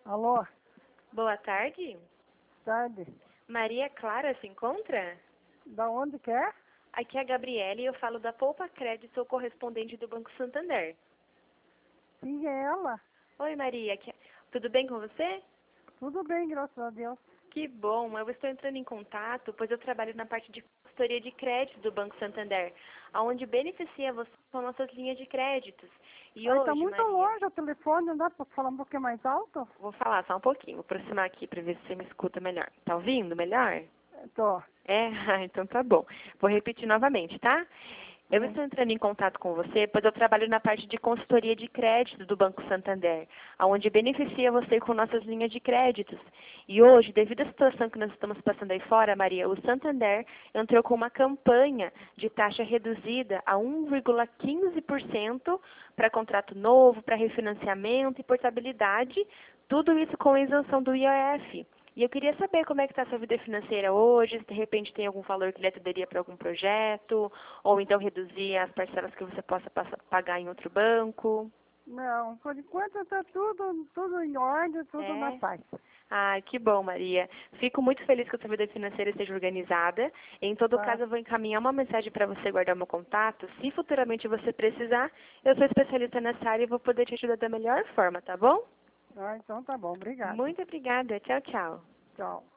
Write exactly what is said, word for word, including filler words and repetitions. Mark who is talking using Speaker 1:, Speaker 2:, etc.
Speaker 1: Alô,
Speaker 2: Boa tarde.
Speaker 1: tarde.
Speaker 2: Maria Clara se encontra?
Speaker 1: Da onde que é?
Speaker 2: Aqui é a Gabriele e eu falo da Poupa Crédito, sou correspondente do Banco Santander.
Speaker 1: Sim, é ela.
Speaker 2: Oi, Maria. aqui- Tudo bem com você?
Speaker 1: Tudo bem, graças a Deus.
Speaker 2: Que bom. Eu estou entrando em contato, pois eu trabalho na parte de consultoria de crédito do Banco Santander, onde beneficia você com nossas linhas de créditos. E
Speaker 1: Aí tá
Speaker 2: hoje,
Speaker 1: muito
Speaker 2: Maria,
Speaker 1: longe o telefone, não dá pra falar um pouquinho mais alto?
Speaker 2: vou falar só um pouquinho, vou aproximar aqui para ver se você me escuta melhor. Tá ouvindo melhor?
Speaker 1: Tô.
Speaker 2: É? Ah, então tá bom. Vou repetir novamente, tá? Eu
Speaker 1: Sim.
Speaker 2: estou entrando em contato com você, pois eu trabalho na parte de consultoria de crédito do Banco Santander, onde beneficia você com nossas linhas de créditos. E hoje, devido à situação que nós estamos passando aí fora, Maria, o Santander entrou com uma campanha de taxa reduzida a um vírgula quinze por cento para contrato novo, para refinanciamento e portabilidade, tudo isso com isenção do I O F. E eu queria saber como é que está a sua vida financeira hoje, se de repente tem algum valor que lhe atenderia para algum projeto, ou então reduzir as parcelas que você possa passa- pagar em outro banco.
Speaker 1: Não, por enquanto tá tudo, tudo em ordem, tudo na
Speaker 2: É?
Speaker 1: paz.
Speaker 2: Ah, que bom, Maria. Fico muito feliz que a sua vida financeira esteja organizada. Em todo
Speaker 1: Tá,
Speaker 2: caso, eu vou encaminhar uma mensagem para você guardar meu contato. Se futuramente você precisar, eu sou especialista nessa área e vou poder te ajudar da melhor forma, tá bom?
Speaker 1: ah, então tá bom, obrigado.
Speaker 2: Muito obrigada. Tchau, tchau.
Speaker 1: Tchau.